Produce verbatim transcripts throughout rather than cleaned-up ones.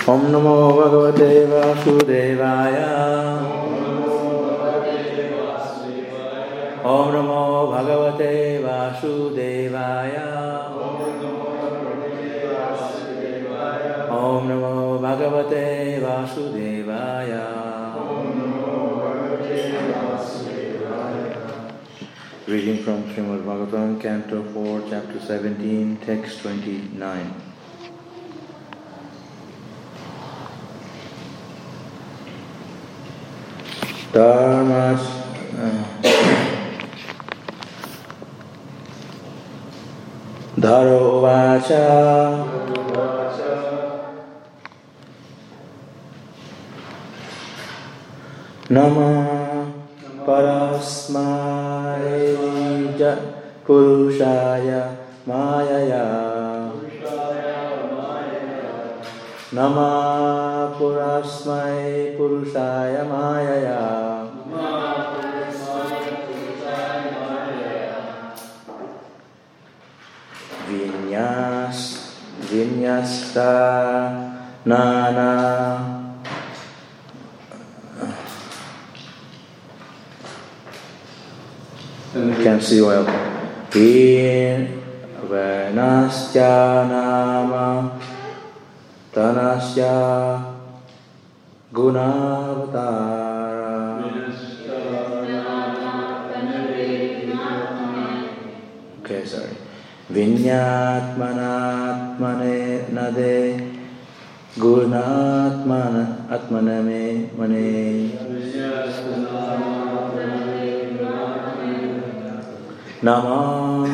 Om Namo Bhagavate Vasudevaya. Om Namo Bhagavate Vasudevaya. Om Namo Bhagavate Vasudevaya. Reading from Srimad Bhagavatam, Canto four, Chapter seventeen, Text twenty-nine. Dharmas Dharo Vacha Nama Parasmai Purushaya Mayaya Nama Purasmai Purushaya Mayaya Vinyas Vinyasta Nana Can see well. Vinasya Nama Tanasya Gunavatara. Okay, sorry. Vinyatmanatmane nade Gunatmana atmaname mane Nama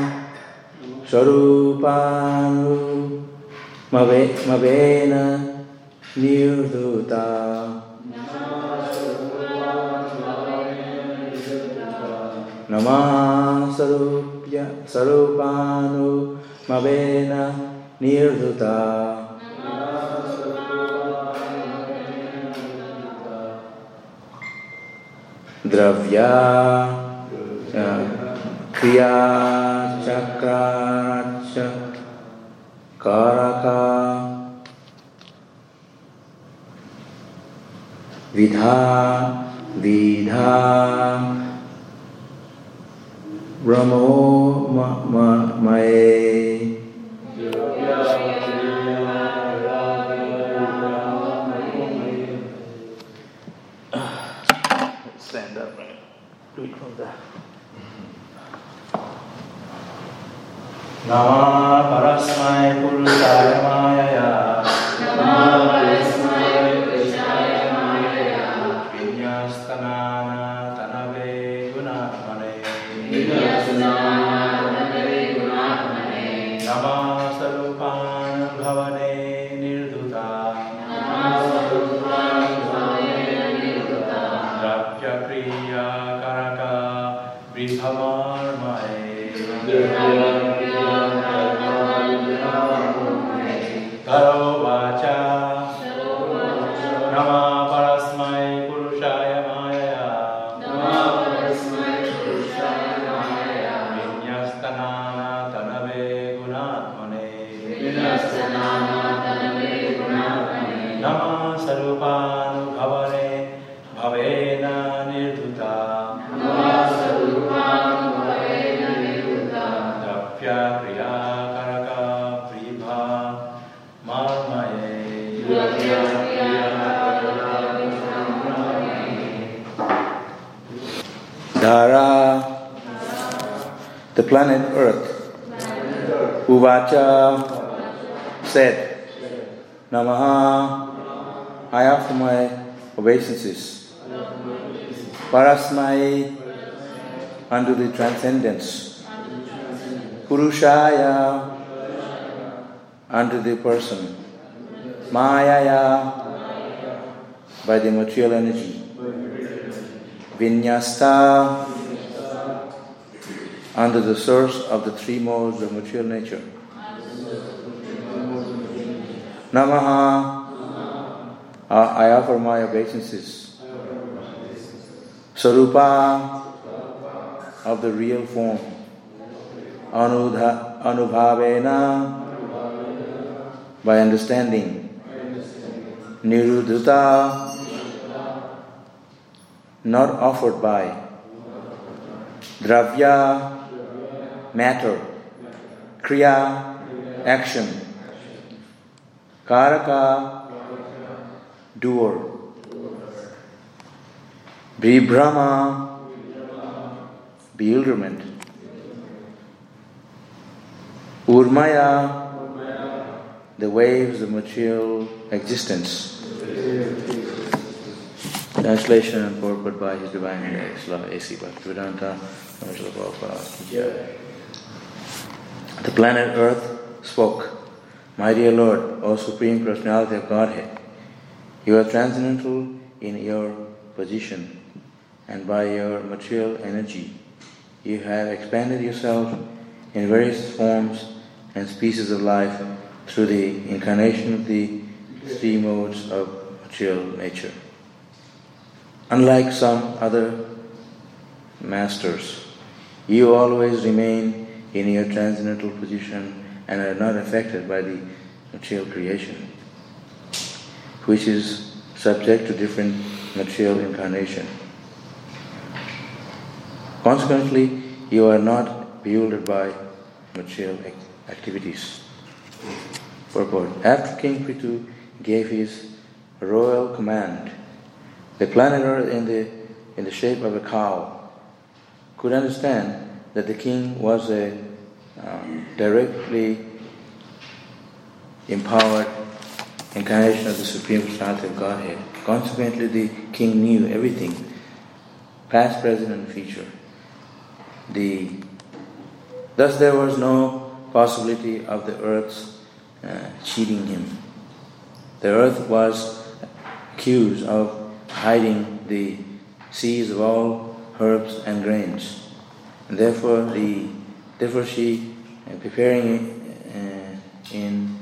Sarupanu Mavena Nirduta Nama Sarupya Sarupanu Mavena Nirduta Dravya Kriya Chakraracha Karaka Vidha Vidha Brahmo ma, ma, Mae Stand up, right? Do it from there. Nama Parasmai Purushaya Mayaya Nama Parasmai Purushaya Mayaya Vinyastanana Tanave Gunatmane Vinyastanana Tanave Gunatmane Nama Sarupan Bhavane Nirduta Nama Sarupan Bhavane Nirduta Dravya Kriya Karaka Vibhamar Mae Dharo Vacha Nama Parasmai Purushaya Mayaya Nama Parasmai Purushaya Mayaya Vinyastanana Tanave Gunatmane Vinyastanana Tanave Gunatmane Nama Sarupanu Bhavane Bhavena Nirduta Nama Sarupanu Bhavena Nirduta Dravya Kriya Karaka Pribha Dhara, the planet Earth. Uvacha said, Namaha, I offer my obeisances. Parasmai, unto the transcendence. Purushaya, unto the person. Mayaya, by the material energy. Vinyasta, under the source of the three modes of material nature. Namaha, I offer my obeisances. Sarupa, of the real form. Anudha, Anubhavena, by understanding. Niruddhata, not offered by. Dravya, matter. Kriya, action. Karaka, doer. Vibhrama, bewilderment. Urmaya, the waves of material existence. Translation and purport by His Divine Grace, A C Bhaktivedanta, Srila Prabhupada. The planet Earth spoke, "My dear Lord, O Supreme Personality of Godhead, you are transcendental in your position, and by your material energy, you have expanded yourself in various forms and species of life through the incarnation of the three modes of material nature. Unlike some other masters, you always remain in your transcendental position and are not affected by the material creation, which is subject to different material incarnation. Consequently, you are not bewildered by material activities." Purport. After King Prithu gave his royal command, the planet Earth in the, in the shape of a cow could understand that the king was a um, directly empowered incarnation of the Supreme Personality of Godhead. Consequently, the king knew everything, past, present, and future. The, thus there was no possibility of the earth's uh, cheating him. The earth was accused of hiding the seeds of all herbs and grains, and therefore the therefore she uh, preparing uh, in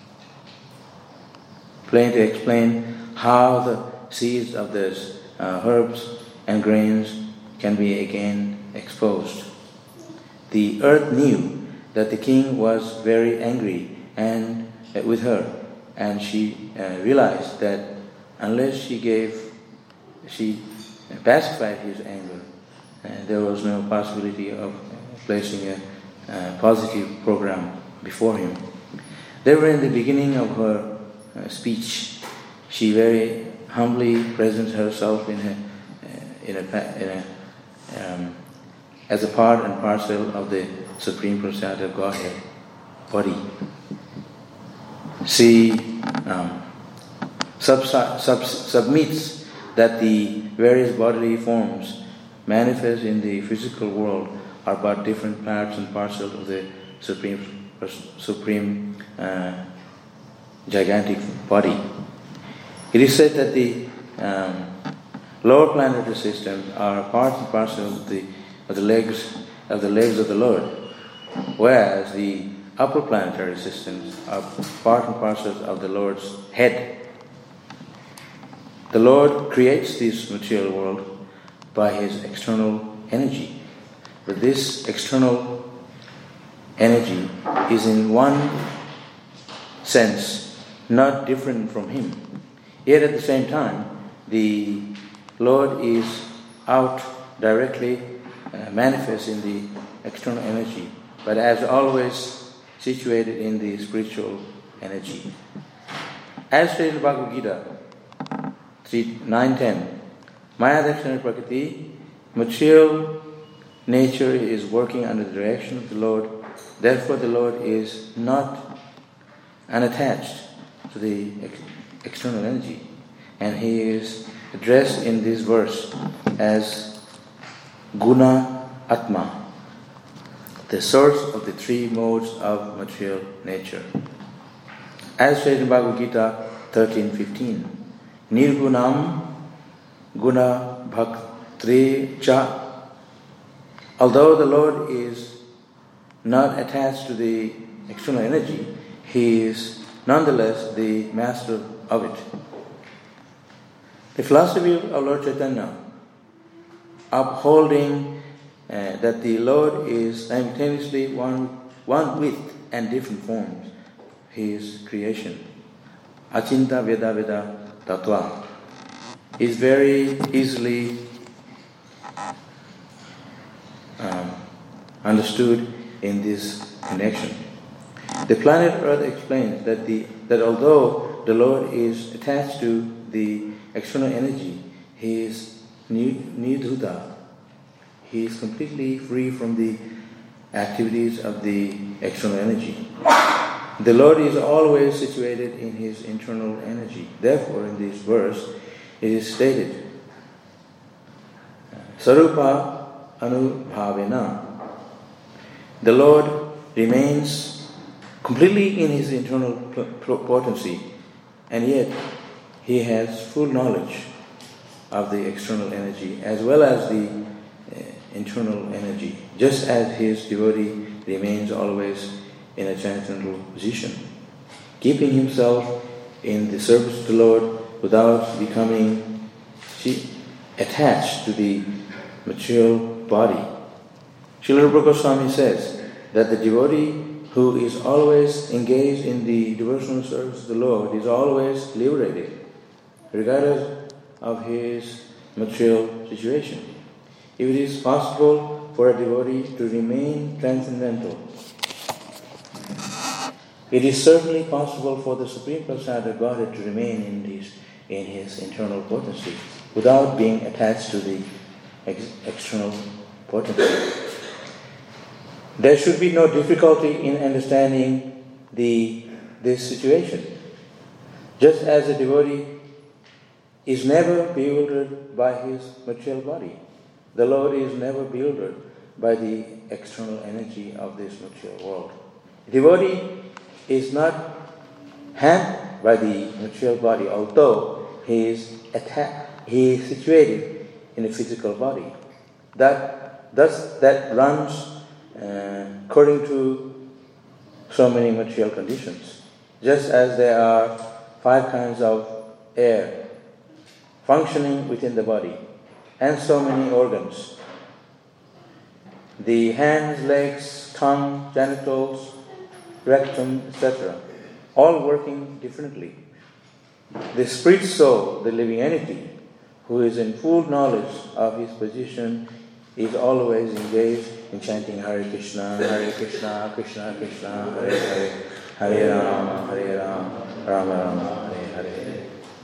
plain to explain how the seeds of those uh, herbs and grains can be again exposed. The earth knew that the king was very angry and uh, with her, and she uh, realized that unless she gave she pacified his anger, and there was no possibility of placing a, a positive program before him. Therefore, in the beginning of her uh, speech, she very humbly presents herself in a, uh, in a, in a um, as a part and parcel of the Supreme Personality of Godhead body. She um, sub, sub, submits that the various bodily forms manifest in the physical world are but different parts and parcels of the supreme, supreme uh, gigantic body. It is said that the um, lower planetary systems are part and parcel of the of the legs of the legs of the Lord, whereas the upper planetary systems are part and parcel of the Lord's head. The Lord creates this material world by His external energy, but this external energy is in one sense not different from Him. Yet at the same time, the Lord is out directly uh, manifest in the external energy, but as always situated in the spiritual energy. As stated in Bhagavad Gita nine ten, Maya Dakshina Prakriti, material nature is working under the direction of the Lord. Therefore, the Lord is not unattached to the ex- external energy, and He is addressed in this verse as Guna Atma, the source of the three modes of material nature. As stated in Bhagavad Gita thirteen fifteen, Nirgunam Guna Bhaktri Cha. Although the Lord is not attached to the external energy, He is nonetheless the master of it. The philosophy of Lord Chaitanya, upholding uh, that the Lord is simultaneously one, one with and different forms, His creation. Achinta Veda Veda tattva is very easily um, understood in this connection. The planet Earth explains that the that although the Lord is attached to the external energy, He is nidhuta. He is completely free from the activities of the external energy. The Lord is always situated in His internal energy. Therefore, in this verse, it is stated, Sarupa Anubhavena. The Lord remains completely in His internal potency, and yet He has full knowledge of the external energy as well as the uh, internal energy, just as His devotee remains always in a transcendental position, keeping himself in the service of the Lord without becoming attached to the material body. Srila Rupa Goswami says that the devotee who is always engaged in the devotional service of the Lord is always liberated, regardless of his material situation. If it is possible for a devotee to remain transcendental, it is certainly possible for the Supreme Personality of Godhead to remain in his, in his internal potency without being attached to the ex- external potency. There should be no difficulty in understanding the, this situation. Just as a devotee is never bewildered by his material body, the Lord is never bewildered by the external energy of this material world. The devotee is not hampered by the material body, although he is atta- he is situated in a physical body. That thus that runs uh, according to so many material conditions. Just as there are five kinds of air functioning within the body, and so many organs: the hands, legs, tongue, genitals, rectum, et cetera, all working differently. The spirit soul, the living entity, who is in full knowledge of his position, is always engaged in chanting Hare Krishna, Hare Krishna, Krishna Krishna, Hare Hare, Hare Rama, Hare Rama, Rama Rama, Hare Hare,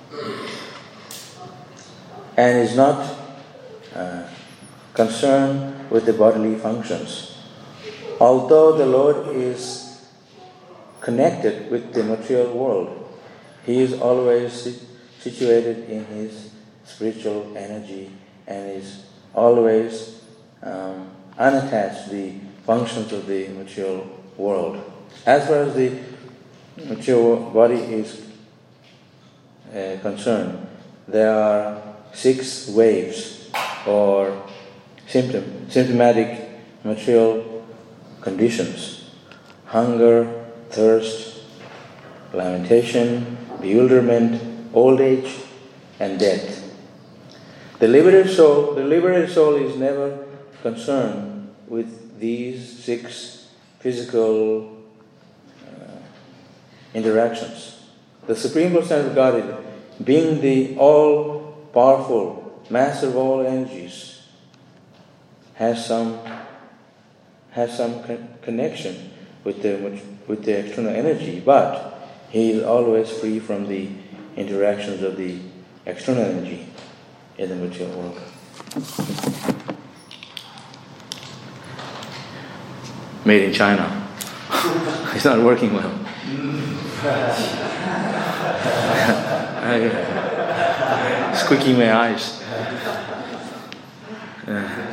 and is not uh, concerned with the bodily functions. Although the Lord is connected with the material world, He is always situated in His spiritual energy and is always um, unattached to the functions of the material world. As far as the material body is uh, concerned, there are six waves or symptom, symptomatic material conditions: hunger, thirst, lamentation, bewilderment, old age, and death. The liberated soul, the liberated soul is never concerned with these six physical uh, interactions. The Supreme Personality of Godhead, being the all-powerful master of all energies, has some has some con- connection with the with the external energy, but he is always free from the interactions of the external energy in the material world. Made in China. It's not working well. I, squeaking my eyes. Uh,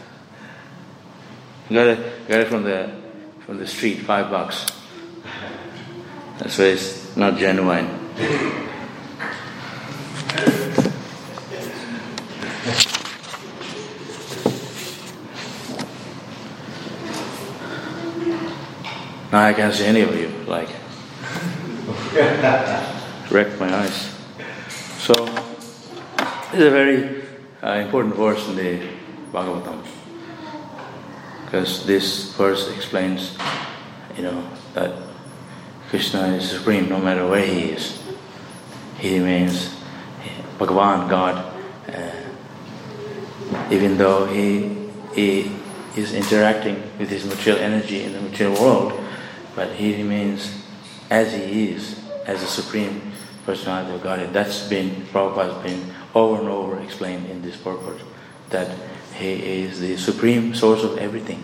got it, got it from the from the street, five bucks. That's why it's not genuine. Now I can't see any of you, like, wrecked my eyes. So, this is a very uh, important verse in the Bhagavatam, because this verse explains, you know, that Krishna is supreme no matter where he is. He remains Bhagavan, God, uh, even though he, he is interacting with his material energy in the material world, but he remains as he is, as the Supreme Personality of Godhead. That's been, Prabhupada's been over and over explained in this purport, that he is the supreme source of everything.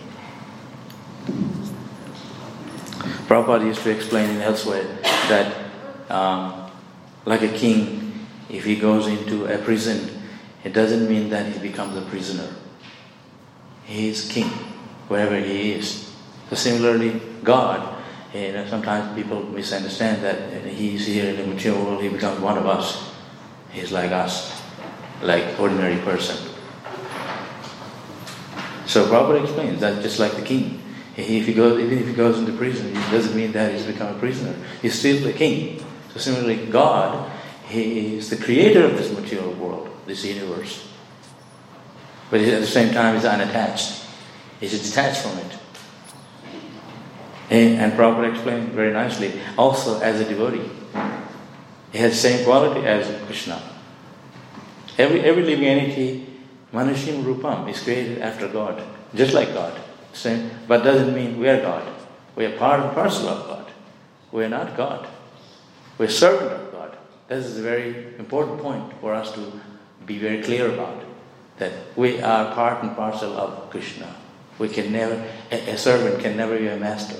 Prabhupada used to explain in elsewhere that um, like a king, if he goes into a prison, it doesn't mean that he becomes a prisoner. He is king, wherever he is. So similarly, God, you know, sometimes people misunderstand that he's here in the material world, he becomes one of us. He's like us, like ordinary person. So Prabhupada explains that just like the king, he, if he goes, even if he goes into prison, it doesn't mean that he's become a prisoner. He's still the king. So similarly, God, he is the creator of this material world, this universe. But at the same time, he's unattached. He's detached from it. And, and Prabhupada explained very nicely, also as a devotee, he has the same quality as Krishna. Every every living entity, Manushim Rupam, is created after God, just like God. Same, but doesn't mean we are God. We are part and parcel of God. We are not God. We are servant of God. This is a very important point for us to be very clear about. That we are part and parcel of Krishna. We can never, a, a servant can never be a master.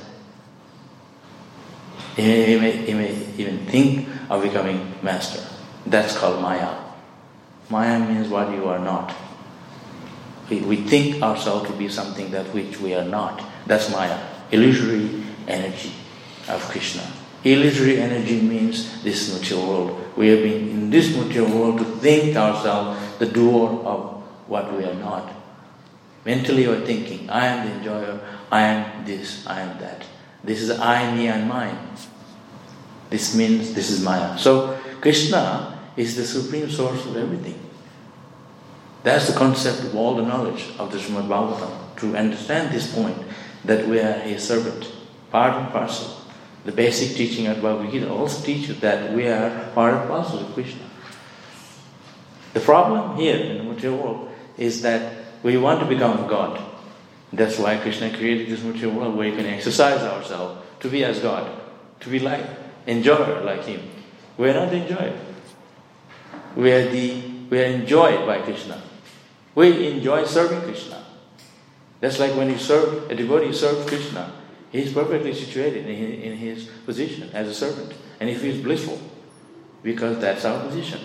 He may, he, may, he may even think of becoming master. That's called Maya. Maya means what you are not. We, we think ourselves to be something that which we are not. That's Maya, illusory energy of Krishna. Illusory energy means this material world. We have been in this material world to think ourselves the doer of what we are not. Mentally we are thinking, I am the enjoyer, I am this, I am that. This is I, me and mine. This means this is Maya. So Krishna is the supreme source of everything. That's the concept of all the knowledge of the Srimad Bhagavatam. To understand this point, that we are His servant, part and parcel. The basic teaching of Bhagavad Gita also teaches that we are part and parcel of Krishna. The problem here in the material world is that we want to become God. That's why Krishna created this material world where we can exercise ourselves to be as God, to be like, enjoyer like Him. We are not the enjoyer. We are the we are enjoyed by Krishna. We enjoy serving Krishna. That's like when you serve, a devotee serves Krishna, he is perfectly situated in his, in his position as a servant. And he feels blissful because that's our position.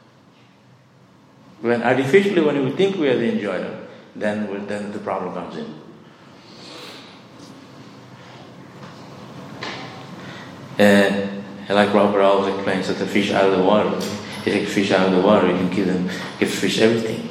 When artificially, when we think we are the enjoyer, then, we, then the problem comes in. And like Prabhupada always explains that the fish out of the water, you take fish out of the water, you can give them, give fish everything.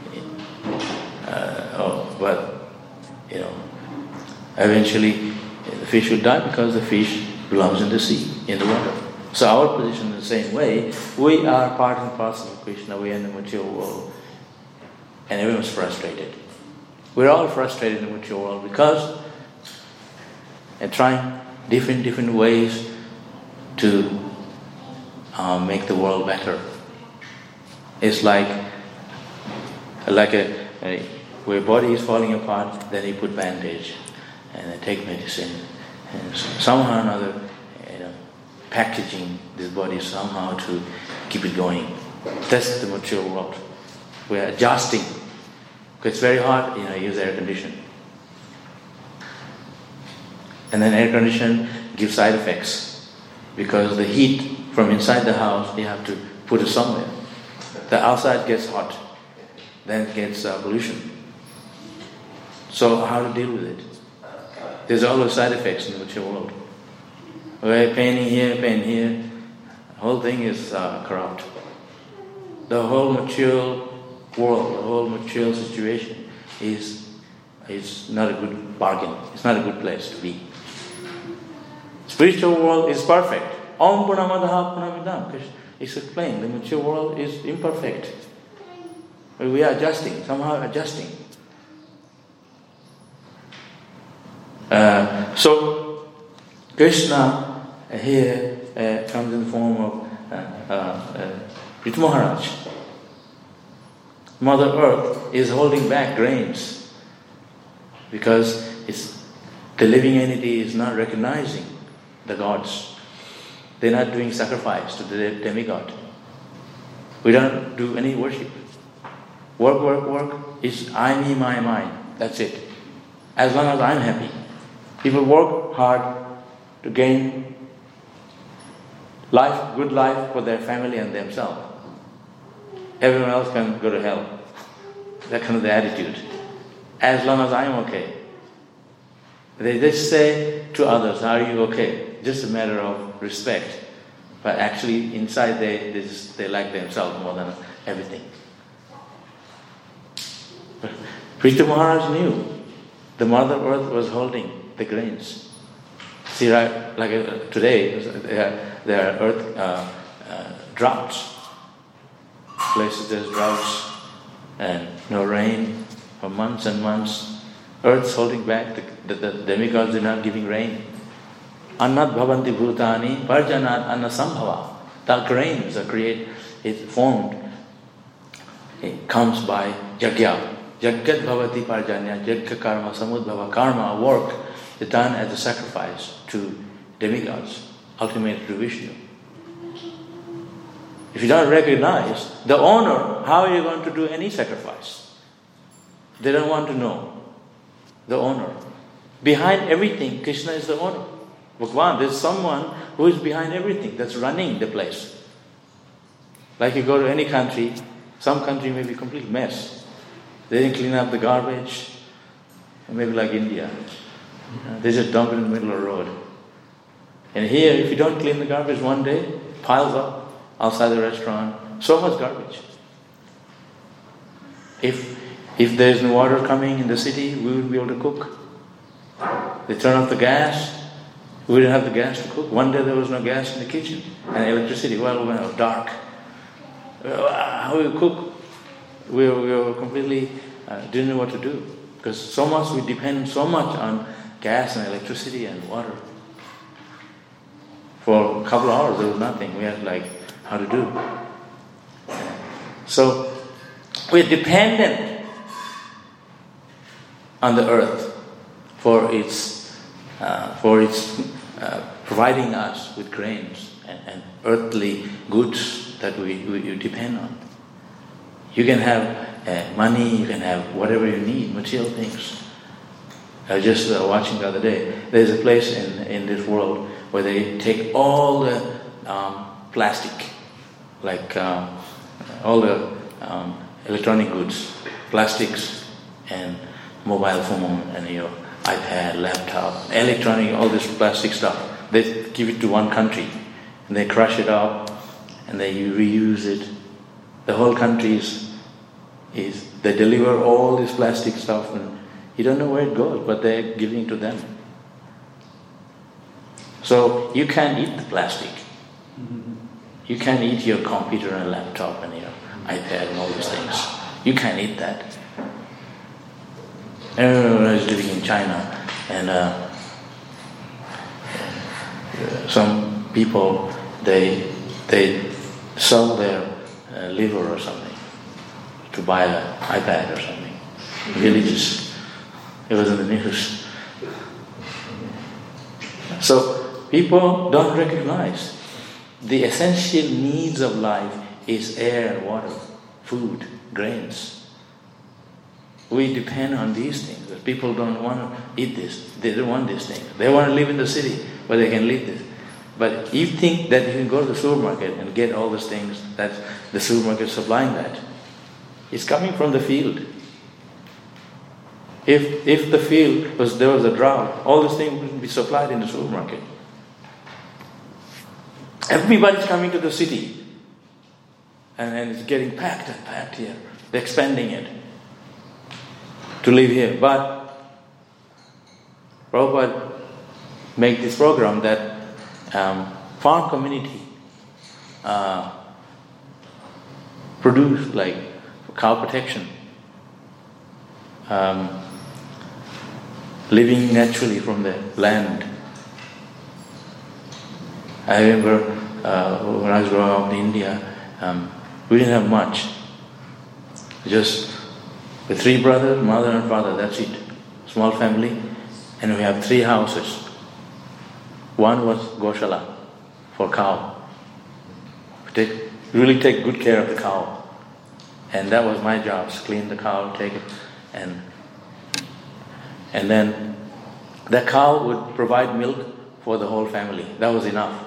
Uh, oh, but, you know, eventually the fish will die because the fish belongs in the sea, in the water. So our position is the same way. We are part and parcel of Krishna. We are in the material world. And everyone's frustrated. We're all frustrated in the material world because and trying different, different ways to uh, make the world better. It's like like a, a where body is falling apart, then you put bandage and then take medicine and somehow or another, you know, packaging this body somehow to keep it going. That's the material world. We're adjusting. Because it's very hot, you know, use air condition. And then air condition gives side effects. Because the heat from inside the house, you have to put it somewhere. The outside gets hot. Then it gets uh, pollution. So how to deal with it? There's always side effects in the material world. Okay, pain here, pain here. The whole thing is uh, corrupt. The whole material world, the whole material situation is is not a good bargain. It's not a good place to be. Spiritual world is perfect. Om Purnamadaha Purnamidam. It's explained. The material world is imperfect. We are adjusting, somehow adjusting. Uh, so Krishna uh, here uh, comes in the form of uh, uh, uh, Prithu Maharaj. Mother Earth is holding back grains because it's, the living entity is not recognizing the gods. They're not doing sacrifice to the demigod. We don't do any worship. Work, work, work is I, me, my, mine. That's it. As long as I'm happy. People work hard to gain life, good life for their family and themselves. Everyone else can go to hell. That kind of the attitude. As long as I'm okay. They just say to others, are you okay? Just a matter of respect. But actually inside they they, just, they like themselves more than everything. But Prithu Maharaj knew the Mother Earth was holding the grains. See, right, like uh, today, there, there are earth uh, uh, droughts. Places there's droughts and no rain for months and months. Earth's holding back. The, the, the demigods are not giving rain. Annat bhavanti bhutani parjanat annasambhava. The grains are created, it's formed. It comes by yajna. Jagat bhavati parjanya, yajna karma, samudbhava. Karma, work, is done as a sacrifice to demigods, ultimately to Vishnu. If you don't recognize the owner, how are you going to do any sacrifice? They don't want to know the owner. Behind everything, Krishna is the owner. Bhagwan, there's someone who is behind everything, that's running the place. Like you go to any country, some country may be a complete mess. They didn't clean up the garbage, maybe like India. They just dump it in the middle of the road. And here, if you don't clean the garbage one day, piles up outside the restaurant, so much garbage. If if there's no water coming in the city, we wouldn't be able to cook. They turn off the gas, we didn't have the gas to cook. One day there was no gas in the kitchen, and electricity, well, it was dark. How do we cook? We were, we were completely, uh, didn't know what to do. Because so much, we depend so much on gas and electricity and water. For a couple of hours there was nothing. We had like, how to do. So, we're dependent on the earth for its, uh, for its uh, providing us with grains and, and earthly goods that we, we depend on. You can have uh, money, you can have whatever you need, material things. I was just uh, watching the other day. There's a place in, in this world where they take all the um, plastic, like um, all the um, electronic goods, plastics and mobile phone and your iPad, laptop, electronic, all this plastic stuff. They give it to one country and they crush it up and they reuse it. The whole country is, is they deliver all this plastic stuff and you don't know where it goes, but they're giving it to them. So you can't eat the plastic. You can't eat your computer and laptop and your iPad and all those things. You can't eat that. I remember when I was living in China and uh, some people, they they sell their uh, liver or something to buy an iPad or something. Villages. It was in the news. So people don't recognize the essential needs of life is air, water, food, grains. We depend on these things. People don't want to eat this. They don't want these things. They want to live in the city where they can live this. But you think that you can go to the supermarket and get all these things, that the supermarket is supplying that. It's coming from the field. If if the field was there was a drought, all these things wouldn't be supplied in the supermarket. Everybody's coming to the city, and, and it's getting packed and packed here. They're expanding it to live here. But Prabhupada made this program that um, farm community uh, produce like cow protection, um, living naturally from the land. I remember uh, when I was growing up in India, um, we didn't have much. Just the three brothers, mother and father, that's it. Small family. And we have three houses. One was Goshala for cow. We take, really take good care of the cow. And that was my job, clean the cow, take it, and and then the cow would provide milk for the whole family. That was enough.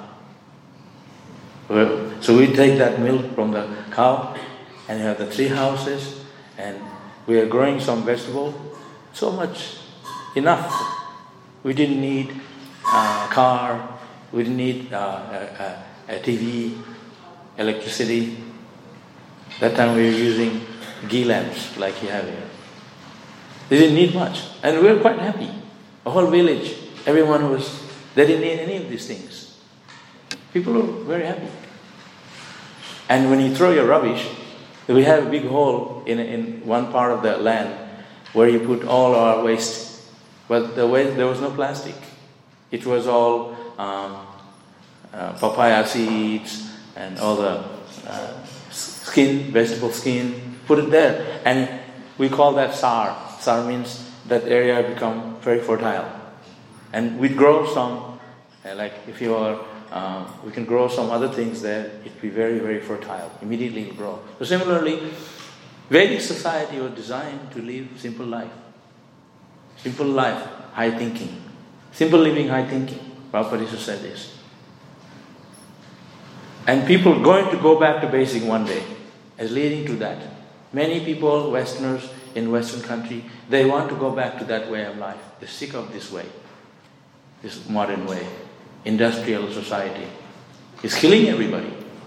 So we take that milk from the cow, and we have the three houses, and we are growing some vegetable. So much, enough. We didn't need a car, we didn't need uh, a, a, a T V, electricity. That time we were using ghee lamps like you have here. They didn't need much, and we were quite happy. A whole village, everyone was, they didn't need any of these things. People were very happy. And when you throw your rubbish, we have a big hole in in one part of the land where you put all our waste. But the waste, there was no plastic. It was all um, uh, papaya seeds and all the uh, skin, vegetable skin. Put it there, and we call that sar. Sar means that area become very fertile, and we grow some. Uh, like if you are. Uh, we can grow some other things there, it will be very, very fertile. Immediately it will grow. So similarly, Vedic society was designed to live simple life. Simple life, high thinking. Simple living, high thinking. Prabhupada said this. And people going to go back to basic one day is leading to that. Many people, Westerners in Western country, they want to go back to that way of life. They're sick of this way, this modern way. Industrial society is killing everybody.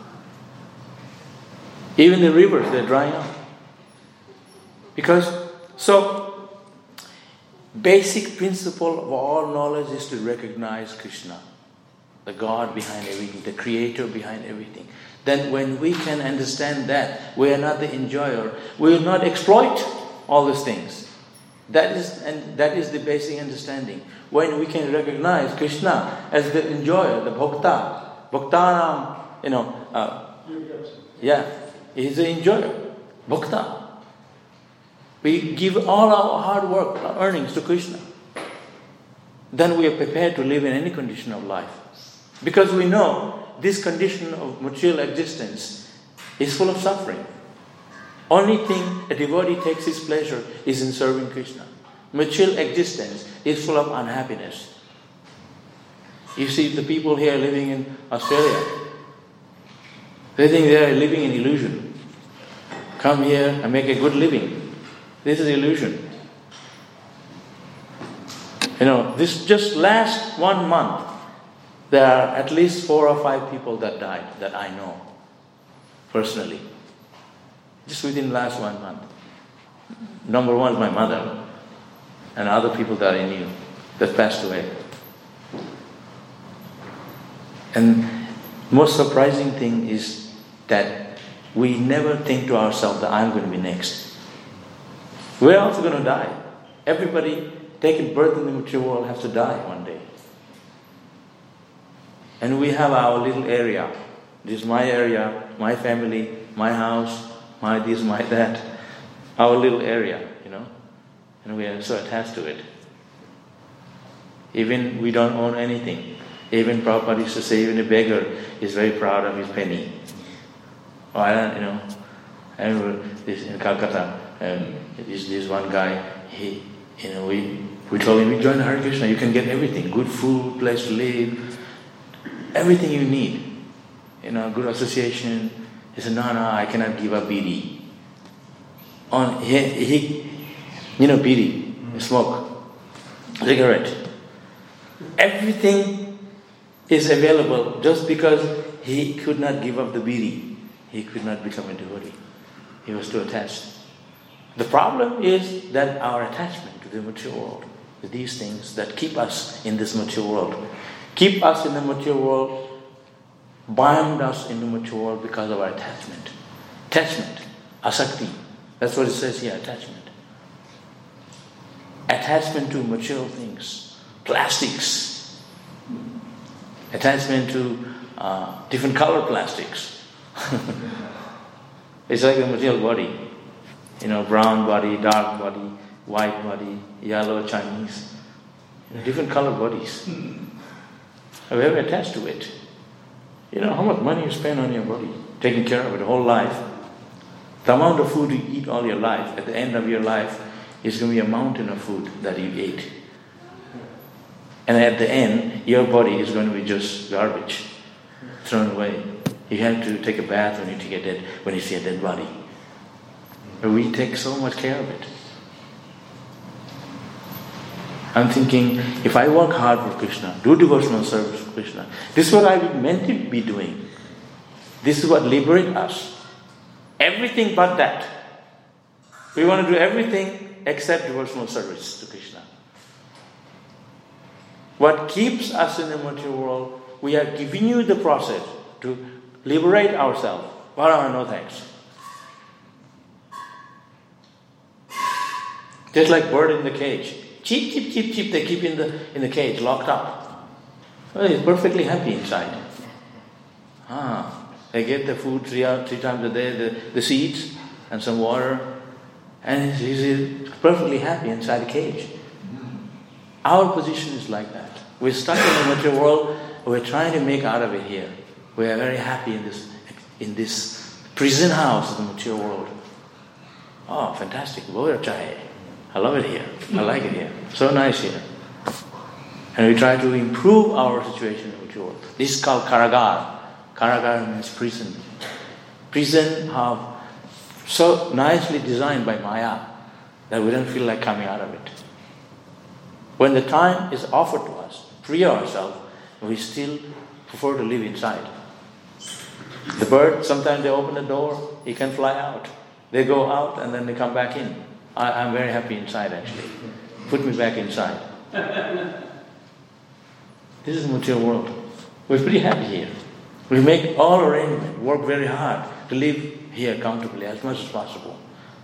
Even the rivers, they're drying up. Because, so, basic principle of all knowledge is to recognize Krishna, the God behind everything, the creator behind everything. Then when we can understand that, we are not the enjoyer, we will not exploit all these things. That is, and that is the basic understanding. When we can recognize Krishna as the enjoyer, the bhakta, bhaktanam, you know, uh, yeah, he's the enjoyer, bhakta. We give all our hard work, our earnings to Krishna. Then we are prepared to live in any condition of life. Because we know this condition of material existence is full of suffering. Only thing a devotee takes his pleasure is in serving Krishna. Material existence is full of unhappiness. You see the people here living in Australia, they think they are living in illusion. Come here and make a good living. This is illusion. You know, this just last one month, there are at least four or five people that died that I know personally. Just within the last one month. Number one is my mother, and other people that I knew that passed away. And most surprising thing is that we never think to ourselves that I'm going to be next. We're also going to die. Everybody taking birth in the material world has to die one day. And we have our little area. This is my area, my family, my house, my this, my that. Our little area, you know. And we are so attached to it. Even we don't own anything. Even Prabhupada used to say, even a beggar is very proud of his penny. Oh, I don't, you know. I remember this in Calcutta, um, this, this one guy, he, you know, we, we told him, we join Hare Krishna, you can get everything. Good food, place to live, everything you need. You know, good association. He said, no, no, I cannot give up B D. On, he, he You know, bidi, smoke, cigarette. Everything is available just because he could not give up the bidi. He could not become a devotee. He was too attached. The problem is that our attachment to the material world, to these things that keep us in this material world, keep us in the material world, bind us in the material world because of our attachment. Attachment, asakti. That's what it says here, attachment. Attachment to material things, plastics, attachment to uh, different color plastics. It's like the material body. You know, brown body, dark body, white body, yellow Chinese. You know, different colored bodies. Are we ever attached to it? You know how much money you spend on your body, taking care of it whole life. The amount of food you eat all your life, at the end of your life, is going to be a mountain of food that you ate. And at the end, your body is going to be just garbage, thrown away. You have to take a bath when you take a dead, when you see a dead body. But we take so much care of it. I'm thinking, if I work hard for Krishna, do devotional service for Krishna, this is what I meant to be doing. This is what liberates us. Everything but that. We want to do everything except devotional service to Krishna. What keeps us in the material world, we are giving you the process to liberate ourselves. What are no thanks? Just like bird in the cage. Cheep, cheep, cheep, cheep, they keep in the in the cage, locked up. Well, he's perfectly happy inside. Ah, they get the food three, hours, three times a day, the, the seeds and some water, and he's, he's perfectly happy inside the cage. Our position is like that. We're stuck in the material world, we're trying to make out of it here. We are very happy in this in this prison house of the material world. Oh, fantastic. I love it here. I like it here. So nice here. And we try to improve our situation in the material world. This is called Karagar. Karagar means prison. Prison have so nicely designed by Maya that we don't feel like coming out of it. When the time is offered to us, free ourselves, we still prefer to live inside. The bird, sometimes they open the door, he can fly out. They go out and then they come back in. I, I'm very happy inside actually. Put me back inside. This is the material world. We're pretty happy here. We make all arrangements, work very hard to live here comfortably as much as possible.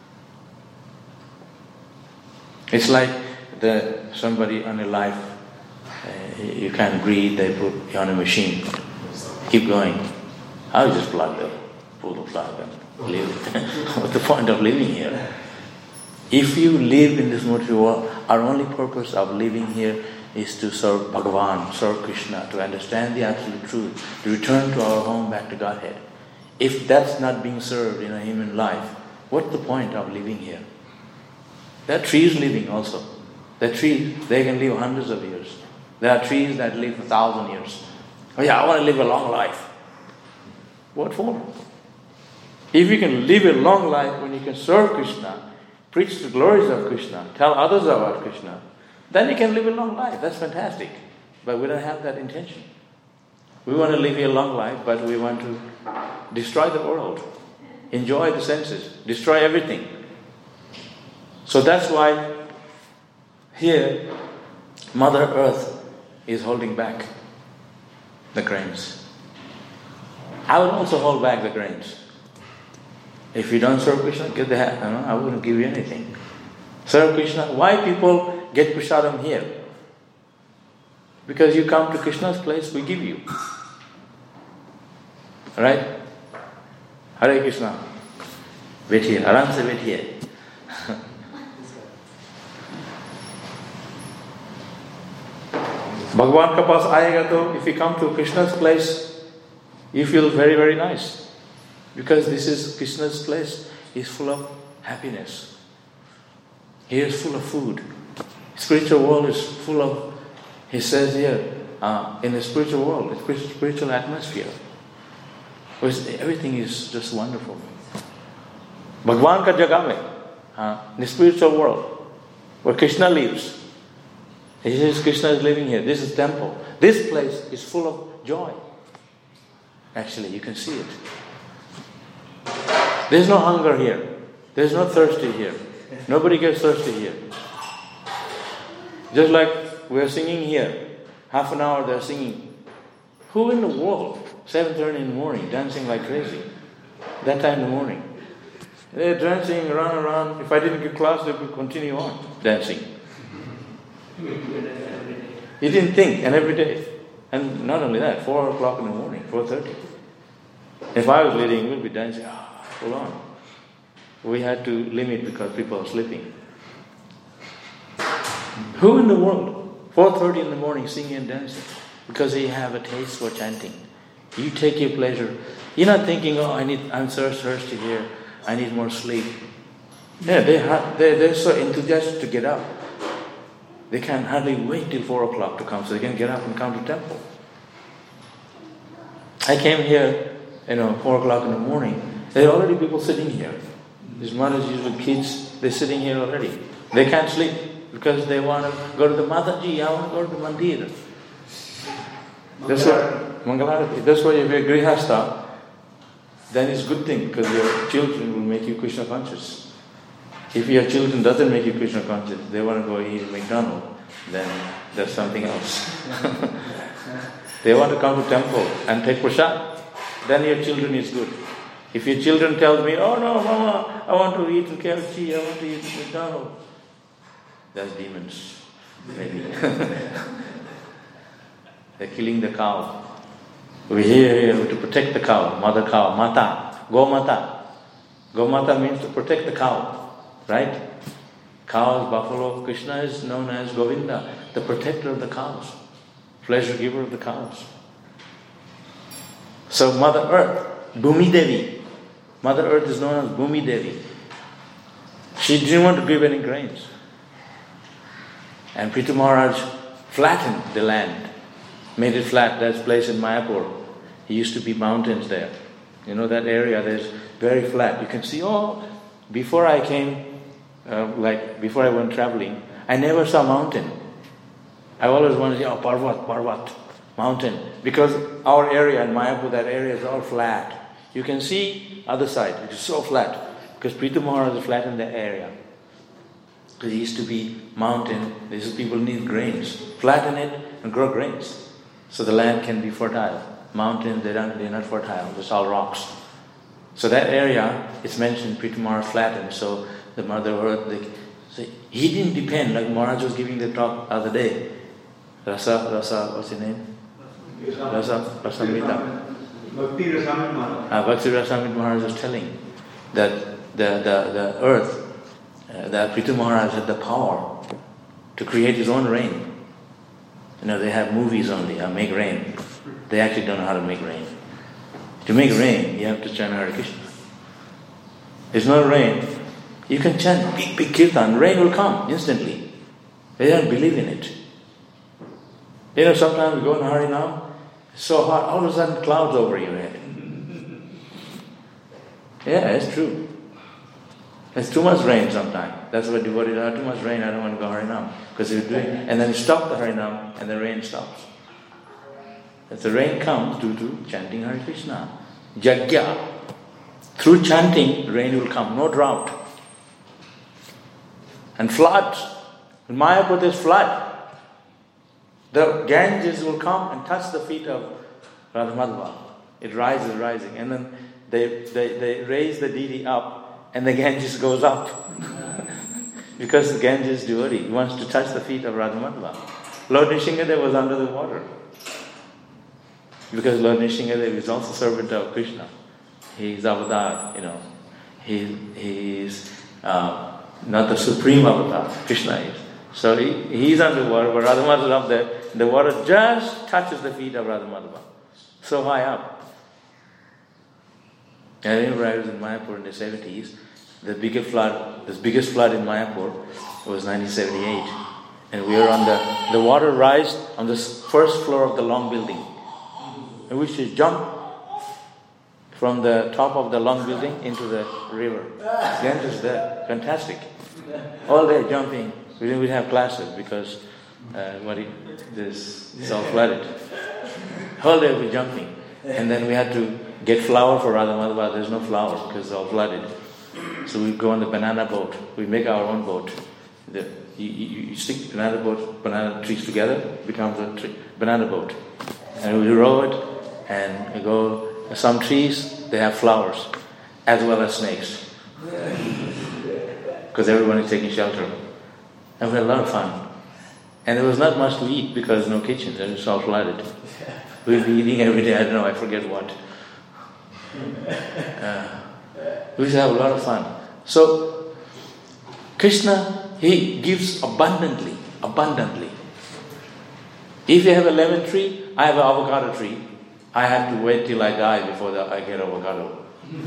It's like the somebody on a life, uh, you can't breathe, they put you on a machine. Keep going. I'll just plug the, pull the plug and live. What's the point of living here? If you live in this material world, our only purpose of living here is to serve Bhagavan, serve Krishna, to understand the absolute truth, to return to our home back to Godhead. If that's not being served in a human life, what's the point of living here? There are trees living also. There are trees, they can live hundreds of years. There are trees that live a thousand years. Oh yeah, I want to live a long life. What for? If you can live a long life when you can serve Krishna, preach the glories of Krishna, tell others about Krishna, then you can live a long life. That's fantastic. But we don't have that intention. We want to live a long life, but we want to destroy the world, enjoy the senses, destroy everything. So that's why here Mother Earth is holding back the grains. I would also hold back the grains. If you don't serve Krishna, get the hat. No, I wouldn't give you anything. Serve Krishna. Why people get prasadam here? Because you come to Krishna's place, we give you. Right? Hare Krishna. Wait here. Aram se wait here. Bhagavan ka paas aayega to, if you come to Krishna's place, you feel very, very nice. Because this is Krishna's place, is full of happiness. He is full of food. Spiritual world is full of, he says here, uh, in the spiritual world, the spiritual atmosphere, everything is just wonderful. Bhagwan ka jaga mein, uh, in the spiritual world, where Krishna lives. He says Krishna is living here. This is temple. This place is full of joy. Actually, you can see it. There's no hunger here. There's no thirsty here. Nobody gets thirsty here. Just like we're singing here. Half an hour they're singing. Who in the world, seven thirty in the morning, dancing like crazy? That time in the morning. They're dancing around and around. If I didn't give class, they would continue on dancing. He didn't think, and every day. And not only that, four o'clock in the morning, four thirty. If I was leading, we'd be dancing, ah, full on. we had to limit because people are sleeping. Who in the world, four thirty in the morning, singing and dancing? Because they have a taste for chanting. You take your pleasure. You're not thinking, oh, I need, I'm so thirsty here, I need more sleep. Yeah, they ha- they they're so enthusiastic to get up. They can hardly wait till four o'clock to come, so they can get up and come to temple. I came here, you know, four o'clock in the morning. There are already people sitting here. These mothers with kids, they're sitting here already. They can't sleep because they want to go to the Mataji. I want to go to the mandir. That's why Mangalarati. That's why if you're grihastha, then it's a good thing because your children will make you Krishna conscious. If your children doesn't make you Krishna conscious, they want to go eat McDonald's, then that's something else. They want to come to temple and take prasad, then your children is good. If your children tell me, oh no, Mama, I want to eat K F C, I want to eat McDonald's, that's demons, maybe. They're killing the cow. We're here, here to protect the cow, mother cow, mata, go mata. Go mata means to protect the cow. Right? Cows, buffalo, Krishna is known as Govinda, the protector of the cows, pleasure giver of the cows. So Mother Earth, Bhumi Devi, Mother Earth is known as Bhumi Devi. She didn't want to give any grains. And Prithu Maharaj flattened the land, made it flat. That's a place in Mayapur. There used to be mountains there. You know that area, there's very flat. You can see, oh, before I came, Uh, like before I went traveling, I never saw mountain. I always wanted to say, oh, Parvat, Parvat, mountain. Because our area in Mayapur, that area is all flat. You can see other side, it is so flat. Because Prithu Maharaj is flat in the area. Because it used to be mountain, these people need grains. Flatten it and grow grains. So the land can be fertile. Mountains, they don't, they're not fertile, it's all rocks. So that area, it's mentioned, Prithu Maharaj flattened. So the Mother Earth, they, so he didn't depend, like Maharaj was giving the talk the other day. Rasa, Rasa, what's his name? Rasa, Rasamrita. Bhakti Rasamrita Maharaj. Uh, Bhakti Rasamrita Maharaj was telling that the, the, the earth, uh, that Prithu Maharaj had the power to create his own rain. You know, they have movies only, uh, make rain. They actually don't know how to make rain. To make rain, you have to chant Hare Krishna. There's no rain. You can chant big, big kirtan, rain will come instantly. They don't believe in it. You know, sometimes we go in Harinam, it's so hot, all of a sudden clouds over your head. Yeah, it's true. It's too much rain sometimes. That's what devotees are, too much rain, I don't want to go Harinam. Because you're doing, and then you stop the Harinam and the rain stops. As the rain comes due to chanting Hare Krishna. Jagya. Through chanting, rain will come, no drought. And floods. In Mayapur there's flood. The Ganges will come and touch the feet of Radha Madhava. It rises, rising. And then they, they, they raise the deity up and the Ganges goes up. Because the Ganges devotee wants to touch the feet of Radha Madhava. Lord Nishingadev was under the water. Because Lord Nishingadev is also servant of Krishna. He is avatar, you know. He, he is uh, not the supreme avatar, Krishna is. So he, he is under water, but Radha Madhava is up there. The water just touches the feet of Radha Madhava. So high up. I remember I was in Mayapur in the seventies. The biggest flood, the biggest flood in Mayapur was nineteen seventy-eight. And we were on the, the water rised on the first floor of the long building. And we should jump from the top of the long building into the river. Ganges there. Fantastic. All day jumping. We didn't have classes because uh, what it, this is all flooded. All day we jumping. And then we had to get flour for Radha Madhava. There's no flour because it's all flooded. So we go on the banana boat. We make our own boat. The, you, you, you stick banana boat, banana trees together, it becomes a tree, banana boat. And we row it and we go. Some trees, they have flowers as well as snakes. Because everyone is taking shelter. And we had a lot of fun. And there was not much to eat because no kitchens, and it's all flooded. We'd be eating every day, I don't know, I forget what. Uh, we used to have a lot of fun. So, Krishna, he gives abundantly, abundantly. If you have a lemon tree, I have an avocado tree. I have to wait till I die before the, I get avocado.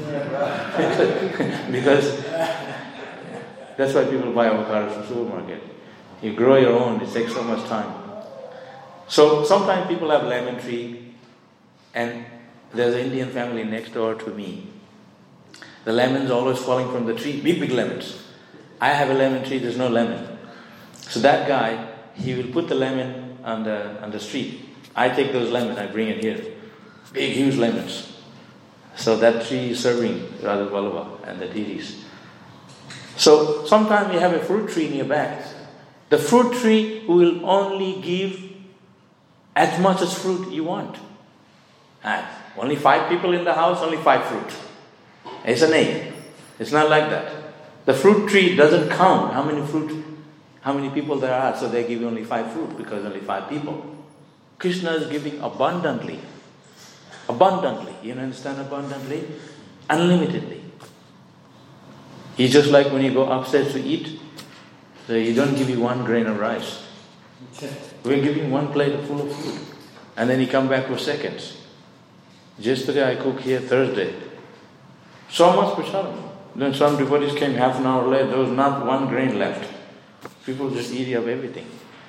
Because that's why people buy avocados from the supermarket. You grow your own, it takes so much time. So sometimes people have lemon tree, and there's an Indian family next door to me. The lemons always falling from the tree, big, big lemons. I have a lemon tree, there's no lemon. So that guy, he will put the lemon on the on the street. I take those lemons, I bring it here. Big, huge lemons. So that tree is serving Radha Vallabha and the deities. So sometimes we have a fruit tree nearby. The fruit tree will only give as much as fruit you want. And only five people in the house, only five fruit. It's an egg. It's not like that. The fruit tree doesn't count how many fruit, how many people there are, so they give you only five fruit because only five people. Krishna is giving abundantly. Abundantly. You understand abundantly? Unlimitedly. It's just like when you go upstairs to eat, so you don't give you one grain of rice. We're giving one plate full of food. And then you come back for seconds. Yesterday I cooked here Thursday. So much prasadam. Then some devotees came half an hour late, there was not one grain left. People just eat up everything.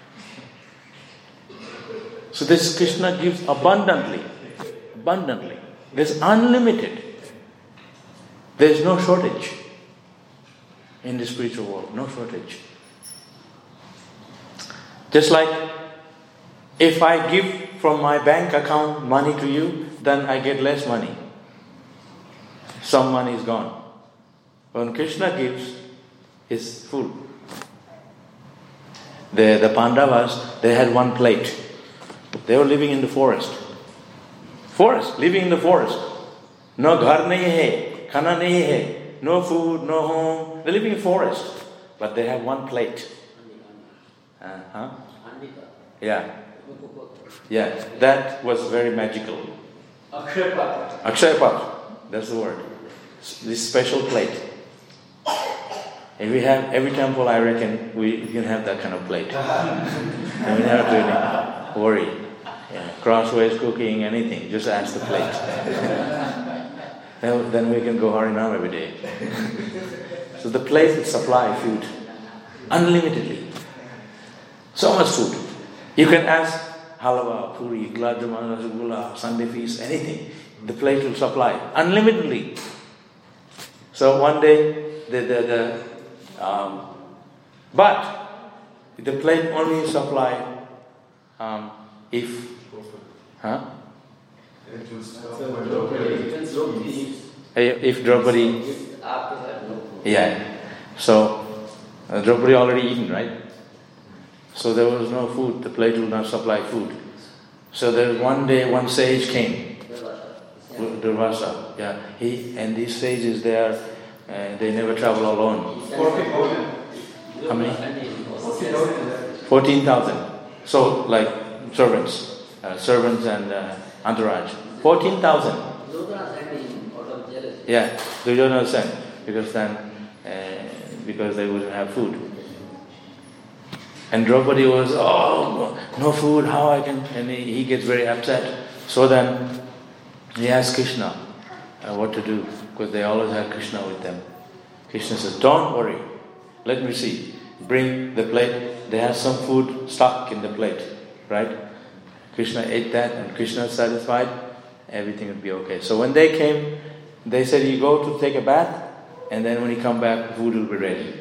So this Krishna gives abundantly. Abundantly. There's unlimited. There's no shortage in the spiritual world. No shortage. Just like if I give from my bank account money to you, then I get less money. Some money is gone. When Krishna gives, it's full. The, the Pandavas, they had one plate. They were living in the forest. Forest, living in the forest. No ghar nahi hai, khana nahi hai, no food, no home. They're living in forest. But they have one plate. Uh, huh? Yeah. Yeah, that was very magical. Akshapat. Akshapat. That's the word. This special plate. If we have every temple, I reckon we, we can have that kind of plate. And we never have to worry. Yeah. Crossways, cooking, anything. Just ask the plate. then, then we can go Harinam every day. So the plate will supply food unlimitedly. So much food. You can ask halwa, puri, gulab jamun, rasgulla, Sunday feast, anything. The plate will supply unlimitedly. So one day, the the, the um, but the plate only supply um, if, huh? If Draupadi, yeah. So uh, Draupadi already eaten, right? So there was no food. The plate will not supply food. So there was one day, one sage came. Durvasa, yeah. He and these sages, they are, uh, they never travel alone. How many? Fourteen thousand. So like servants, uh, servants and uh, entourage. Fourteen thousand. Yeah, Duryodhana sent because then uh, because they wouldn't have food. And Draupadi was, oh, no food, how I can, and he, he gets very upset. So then he asked Krishna uh, what to do, because they always had Krishna with them. Krishna says, don't worry, let me see. Bring the plate, they have some food stuck in the plate, right? Krishna ate that and Krishna is satisfied, everything would be okay. So when they came, they said, you go to take a bath, and then when you come back, food will be ready.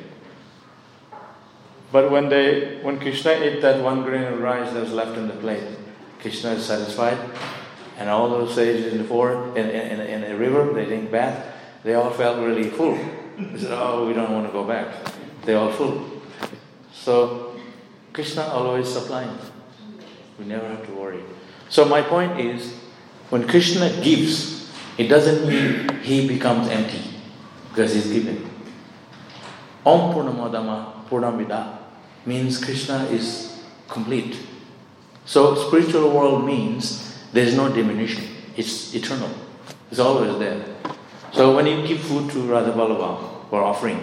But when they, when Krishna ate that one grain of rice that was left in the plate, Krishna is satisfied, and all those sages in the forest, in, in, in a river, they didn't bath, they all felt really full. They said, oh, we don't want to go back. They're all full. So Krishna always supplying. We never have to worry. So my point is, when Krishna gives, it doesn't mean he becomes empty, because he's given. Om Purnamadama Purnamida means Krishna is complete. So spiritual world means there is no diminution. It's eternal. It's always there. So when you give food to Radha Vallabha for offering,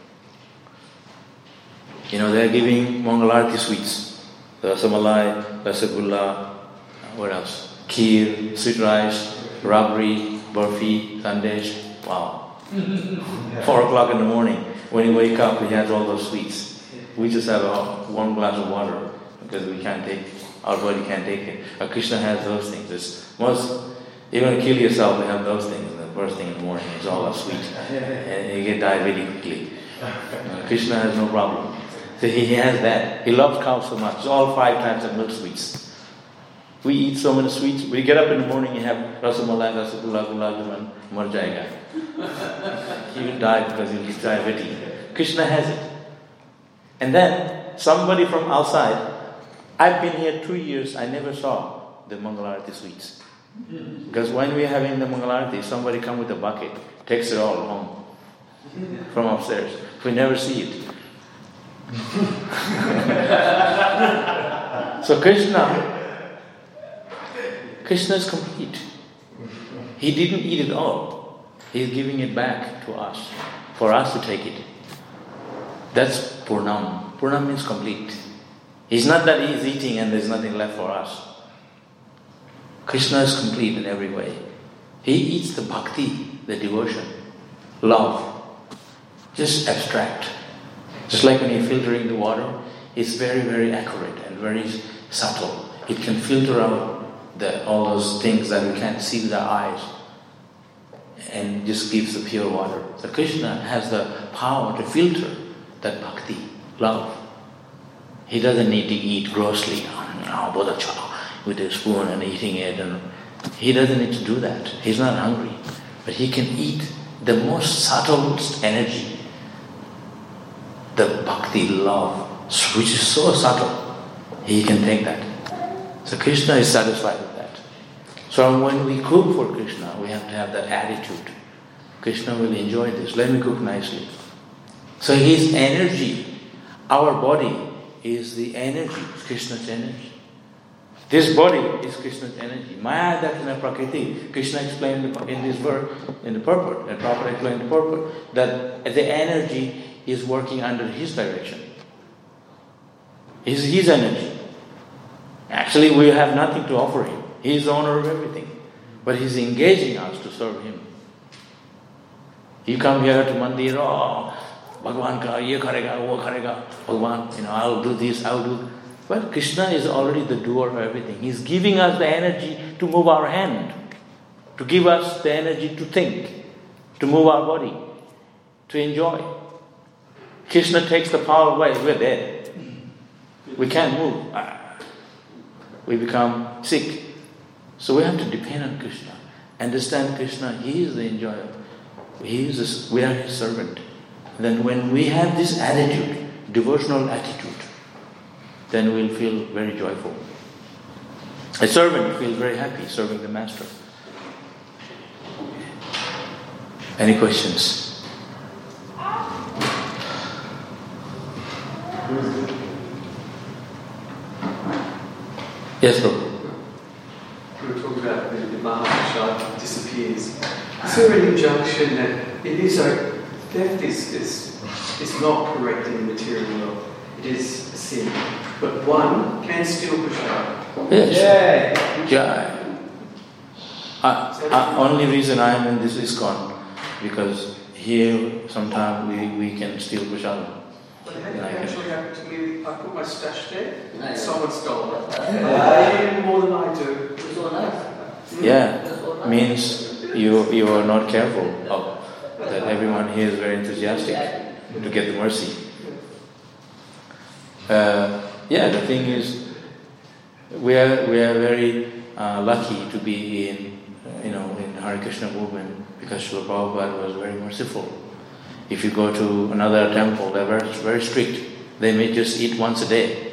you know, they're giving Mangalarti sweets. Rasamalai, Rasagulla, what else? Kheer, sweet rice, rabri, burfi, sandesh. Wow. Four o'clock in the morning, when you wake up, he has all those sweets. We just have a, one glass of water because we can't take, our body can't take it. But Krishna has those things. It's most, you're going to kill yourself, we have those things. The first thing in the morning, it's all sweet. And you get died very quickly. Krishna has no problem. So he has that. He loves cows so much. It's all five types of milk sweets. We eat so many sweets. We get up in the morning, you have rasamalai, rasagulla, gulab jamun, mar jayega. He will die because he will die diabetes. Krishna has it. And then somebody from outside, I've been here two years, I never saw the Mangalarati sweets. Because when we're having the Mangalarati, somebody come with a bucket, takes it all home from upstairs. We never see it. So Krishna, Krishna is complete. He didn't eat it all. He's giving it back to us, for us to take it. That's Purnam. Purnam means complete. It's not that he's eating and there's nothing left for us. Krishna is complete in every way. He eats the bhakti, the devotion, love, just abstract. Just like when you're filtering the water, it's very, very accurate and very subtle. It can filter out the, all those things that we can't see with our eyes and just gives the pure water. So Krishna has the power to filter that bhakti, love. He doesn't need to eat grossly with a spoon and eating it. And he doesn't need to do that. He's not hungry. But he can eat the most subtle energy, the bhakti, love, which is so subtle. He can take that. So Krishna is satisfied with that. So when we cook for Krishna, we have to have that attitude. Krishna will enjoy this. Let me cook nicely. So his energy, our body is the energy, Krishna's energy. This body is Krishna's energy. Maya Dakshina Prakriti. Krishna explained in this verse, in the purport, and Prabhupada explained the purport, that the energy is working under his direction. It's his energy. Actually, we have nothing to offer him. He is the owner of everything. But he's engaging us to serve him. You come here to Mandir, oh, Bhagwan ka, ye karega, wo karega, Bhagwan, you know, I'll do this, I'll do. But Krishna is already the doer of everything. He's giving us the energy to move our hand, to give us the energy to think, to move our body, to enjoy. Krishna takes the power away, we're dead. We can't move. We become sick. So we have to depend on Krishna. Understand Krishna, He is the enjoyer. He is a, we are His servant. Then when we have this attitude, devotional attitude, then we'll feel very joyful. A servant feels very happy serving the master. Any questions? Yes, bro. We were talking about the, the Mahaprasad disappears. Is there an injunction that it is like theft is, is, is not correct in the material world? It is a sin. But one can steal prasad. Yes. Yeah. Uh, uh, only reason I am in this ISKCON because here sometimes we, we can steal prasad. But it had actually happened to me. I put my stash there and someone stole it. They did more than I do. Yeah, means you you are not careful of that. Everyone here is very enthusiastic to get the mercy. Uh, yeah, the thing is, we are we are very uh, lucky to be in you know in Hare Krishna movement because Srila Prabhupada was very merciful. If you go to another temple, they're very, very strict. They may just eat once a day.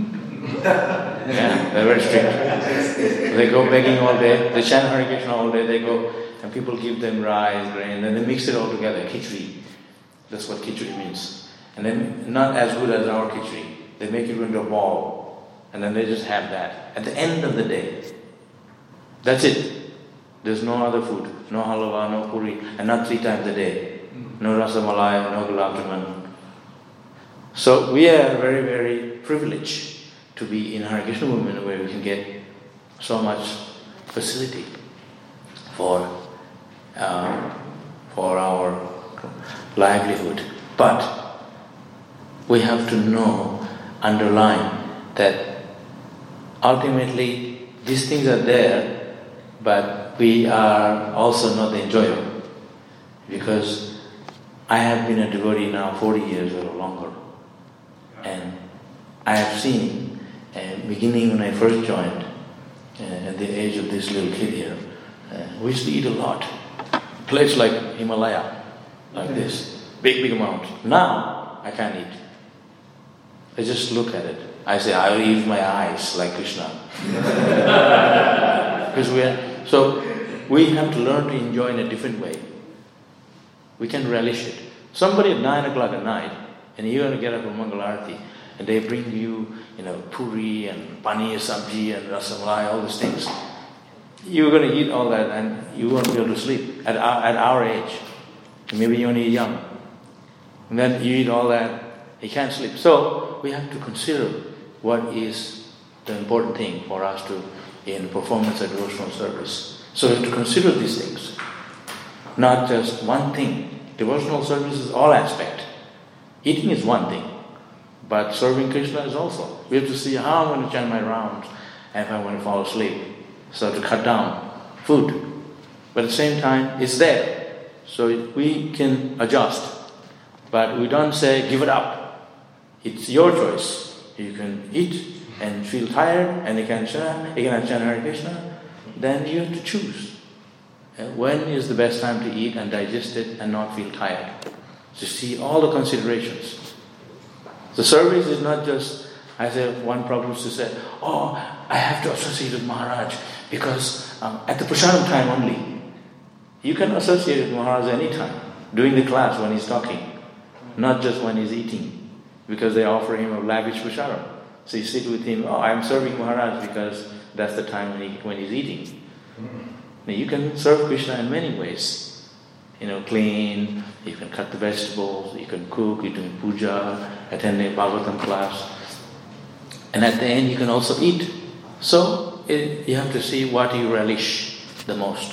Yeah, they're very strict. They go begging all day. They chant Hare Krishna all day. They go and people give them rice, grain, and they mix it all together. Khichdi. That's what khichdi means. And then not as good as our khichdi. They make it into a ball, and then they just have that at the end of the day. That's it. There's no other food, no halwa, no puri, and not three times a day. No rasamalai, no gulab jamun. So we are very, very privileged to be in Hare Krishna movement where we can get so much facility for uh, for our livelihood. But we have to know, underline, that ultimately these things are there, but we are also not the enjoyer. Because I have been a devotee now forty years or longer. And I have seen, uh, beginning when I first joined, uh, at the age of this little kid here, uh, we used to eat a lot. Plates like Himalaya, like this, big, big amount. Now, I can't eat. I just look at it. I say, I use my eyes like Krishna. Because we are, so we have to learn to enjoy in a different way. We can relish it. Somebody at nine o'clock at night, and you're going to get up for Mangal Arati, and they bring you, you know, puri and paneer sabji and rasamalai, all these things. You're going to eat all that, and you won't be able to sleep at our, at our age. Maybe you're only young. And then you eat all that, you can't sleep. So we have to consider what is the important thing for us to in performance of devotional service. So we have to consider these things, not just one thing. Devotional service is all aspect. Eating is one thing, but serving Krishna is also. We have to see how I'm going to chant my rounds and if I'm going to fall asleep. So to cut down food. But at the same time, it's there. So we can adjust. But we don't say, give it up. It's your choice. You can eat and feel tired and you can chant, you can chant Hare Krishna. Then you have to choose. When is the best time to eat and digest it and not feel tired? To see all the considerations. The service is not just, I say one problem is to say, oh, I have to associate with Maharaj because um, at the prasadam time only. You can associate with Maharaj anytime, during the class when he's talking, not just when he's eating, because they offer him a lavish prasadam. So you sit with him, oh, I'm serving Maharaj because that's the time when, he, when he's eating. Now you can serve Krishna in many ways. You know, clean, you can cut the vegetables, you can cook, you're doing puja, attending Bhagavatam class. And at the end you can also eat. So it, you have to see what you relish the most.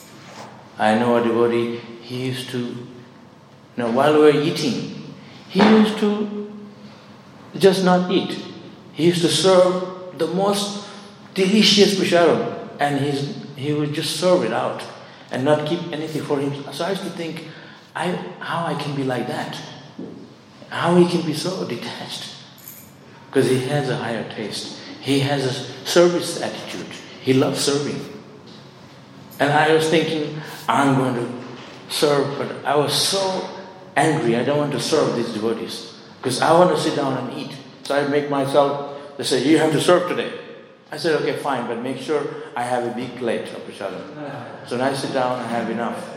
I know a devotee, he used to, you know, while we were eating, he used to just not eat. He used to serve the most delicious prasadam and he's, he would just serve it out and not keep anything for him. So I used to think, I, how I can be like that? How he can be so detached? Because he has a higher taste. He has a service attitude. He loves serving. And I was thinking, I'm going to serve, but I was so angry. I don't want to serve these devotees because I want to sit down and eat. So I make myself, they say, you have to serve today. I said, okay, fine, but make sure I have a big plate of prasadam. So when I sit down, I have enough.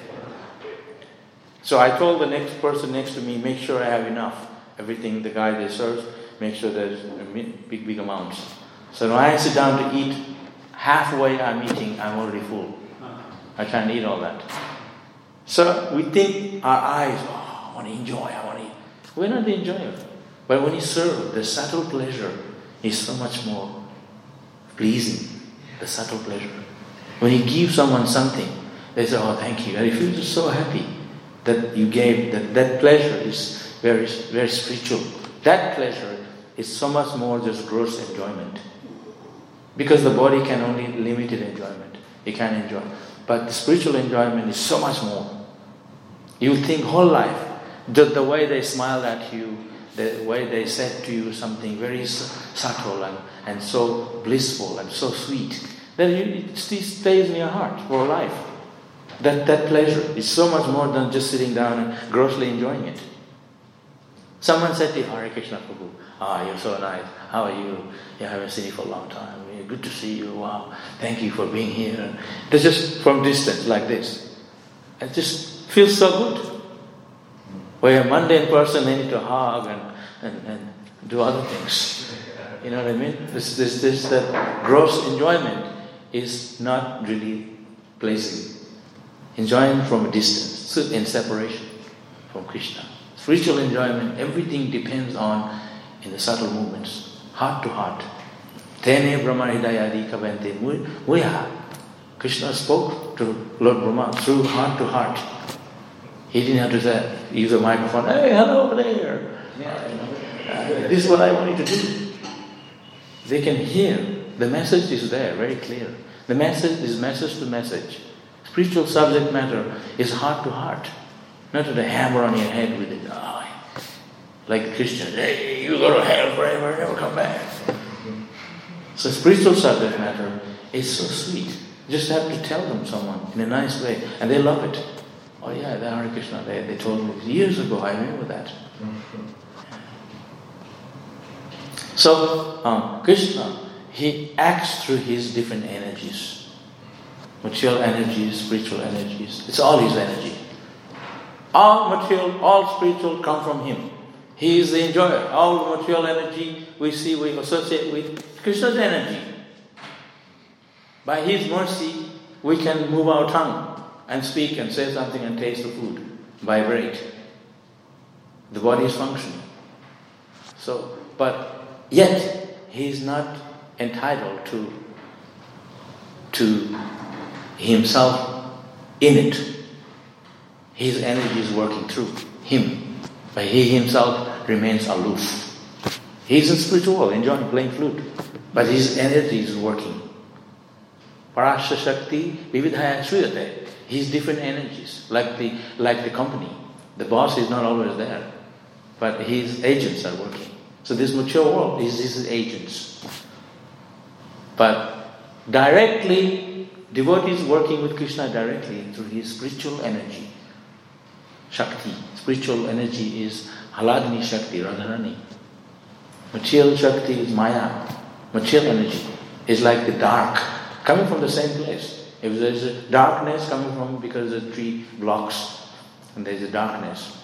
So I told the next person next to me, make sure I have enough. Everything the guy they serves, make sure there's big, big amounts. So when I sit down to eat, halfway I'm eating, I'm already full. I can't eat all that. So we think our eyes, oh, I want to enjoy, I want to eat. We're not the enjoyer. But when you serve, the subtle pleasure is so much more pleasing, the subtle pleasure. When you give someone something, they say, oh, thank you. And you feel just so happy that you gave, that that pleasure is very, very spiritual. That pleasure is so much more just gross enjoyment. Because the body can only limited enjoyment. It can't enjoy. But the spiritual enjoyment is so much more. You think whole life, the, the way they smiled at you, the way they said to you something very subtle and, and so blissful and so sweet, then it stays in your heart for life. That that pleasure is so much more than just sitting down and grossly enjoying it. Someone said to you, Hare Krishna Prabhu, ah, you're so nice. How are you? Yeah, I haven't seen you for a long time. Good to see you. Wow. Thank you for being here. It's just from distance like this. It just feels so good. Where a mundane person, they need to hug and, and, and do other things. You know what I mean? This, this, this, that gross enjoyment is not really placing, enjoying from a distance, in separation from Krishna. Spiritual enjoyment, everything depends on in the subtle movements, heart to heart. Tene Brahma Hidayadi Kavante Muya. Krishna spoke to Lord Brahma through heart to heart. He didn't have to say, use a microphone, hey, hello over there. Yeah, you know, uh, this is what I want you to do. They can hear. The message is there, very clear. The message is message to message. Spiritual subject matter is heart to heart. Not to the hammer on your head with it. Oh, like Christians, hey, you go to hell forever, never come back. So spiritual subject matter is so sweet. You just have to tell them someone in a nice way, and they love it. Oh yeah, the Hare Krishna, they, they told me years ago, I remember that. So, um, Krishna, he acts through his different energies. Material energies, spiritual energies. It's all his energy. All material, all spiritual come from him. He is the enjoyer. All material energy we see, we associate with Krishna's energy. By his mercy, we can move our tongue and speak and say something and taste the food, vibrate. The body is functioning. So, but yet he is not entitled to to himself in it. His energy is working through him, but he himself remains aloof. He's in spiritual world, enjoying playing flute, but his energy is working. Parasya Shakti Vividhaya Shriyate. His different energies, like the like the company. The boss is not always there, but his agents are working. So this mature world is his agents. But directly, devotees working with Krishna directly through his spiritual energy. Shakti. Spiritual energy is Haladini Shakti, Radharani. Material Shakti is Maya. Material energy is like the dark, coming from the same place. If there is a darkness coming from because the tree blocks and there is a darkness.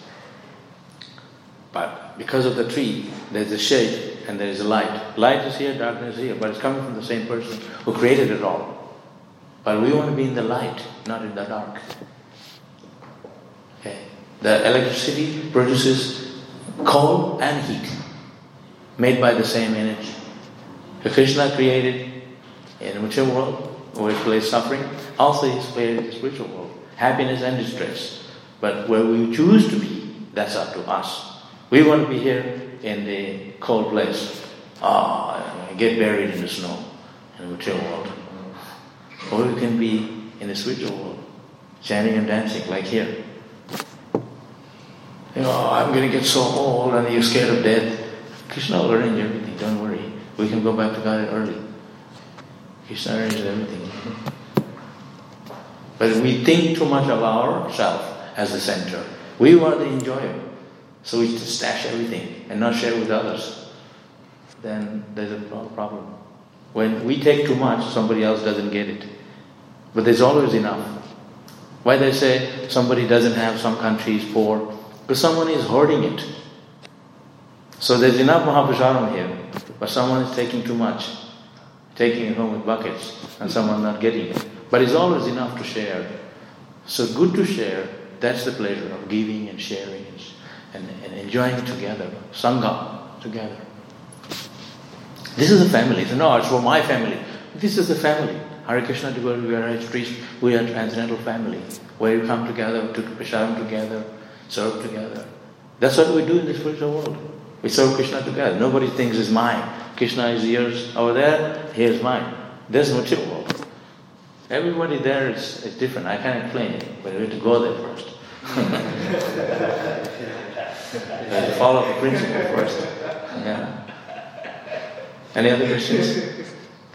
But because of the tree, there is a shade and there is a light. Light is here, darkness is here, but it's coming from the same person who created it all. But we want to be in the light, not in the dark. Okay. The electricity produces cold and heat, made by the same energy. So Krishna created in the material world, where he plays suffering, also he's played in the spiritual world, happiness and distress. But where we choose to be, that's up to us. We want to be here in the cold place. Ah, oh, get buried in the snow in the material world. Or we can be in the spiritual world, chanting and dancing like here. You know, oh, I'm going to get so old and you're scared of death. Krishna will arrange everything, don't worry. We can go back to God early. Krishna arranges everything. But we think too much of ourselves as the center. We are the enjoyer. So we just stash everything and not share with others. Then there's a problem. When we take too much, somebody else doesn't get it. But there's always enough. Why they say somebody doesn't have, some countries poor? Because someone is hoarding it. So there's enough Mahaprasadam here, but someone is taking too much. Taking it home with buckets and someone not getting it. But it's always enough to share. So good to share, that's the pleasure of giving and sharing and, and enjoying together. Sangha, together. This is a family. So no, it's for my family. This is a family. Hare Krishna devotee, we are a priest, we are a transcendental family. Where you come together, to prasadam together, serve together. That's what we do in the spiritual world. We serve Krishna together. Nobody thinks it's mine. Krishna is yours over there, here's mine. There's a material world. Everybody there is, is different. I can't explain it, but we have to go there first. You have to follow the principle first. Yeah. Any other questions?